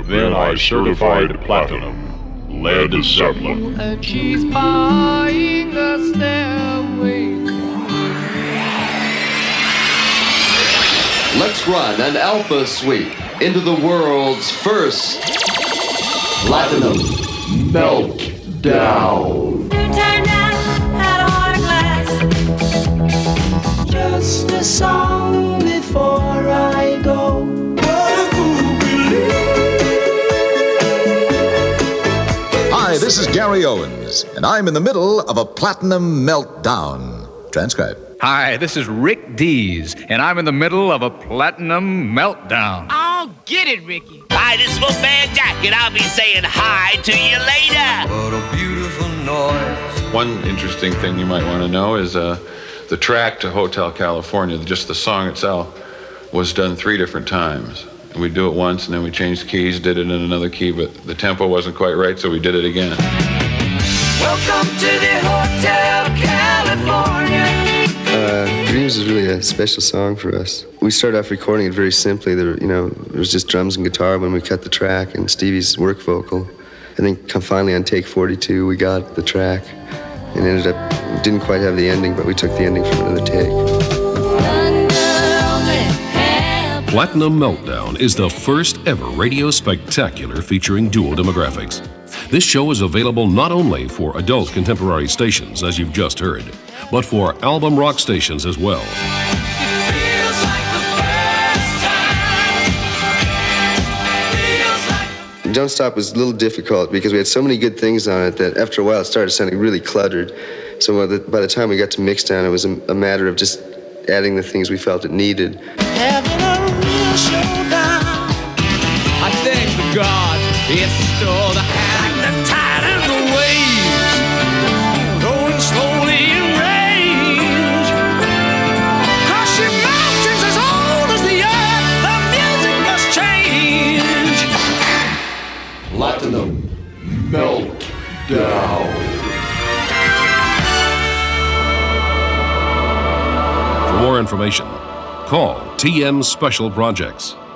Then I certified platinum, Led Zeppelin. And she's buying a stairway. Let's run an alpha sweep into the world's first platinum meltdown. Turn down at a hourglass. Just a song before I go. Hi, this is Gary Owens, and I'm in the middle of a platinum meltdown. Transcribe. Hi, this is Rick Dees, and I'm in the middle of a platinum meltdown. Oh, get it, Ricky. Hi, this is Wolfman Jack, and I'll be saying hi to you later. What a beautiful noise. One interesting thing you might want to know is the track to Hotel California, just the song itself, was done 3 different times. We do it once, and then we changed keys, did it in another key, but the tempo wasn't quite right, so we did it again. Welcome to the Hotel California. Dreams is really a special song for us. We started off recording it very simply. There was just drums and guitar when we cut the track, and Stevie's work vocal. I think finally on take 42, we got the track, and ended up, didn't quite have the ending, but we took the ending from another take. Platinum Meltdown is the first ever radio spectacular featuring dual demographics. This show is available not only for adult contemporary stations, as you've just heard, but for album rock stations as well. Don't Stop was a little difficult because we had so many good things on it that after a while it started sounding really cluttered. So by the time we got to Mixdown, it was a matter of just adding the things we felt it needed. Having a real showdown. I thank the God it's still the hand, the tide and the waves, going slowly in range. Crushing mountains as old as the earth, the music must change. Platinum meltdown. For more information, call TM Special Projects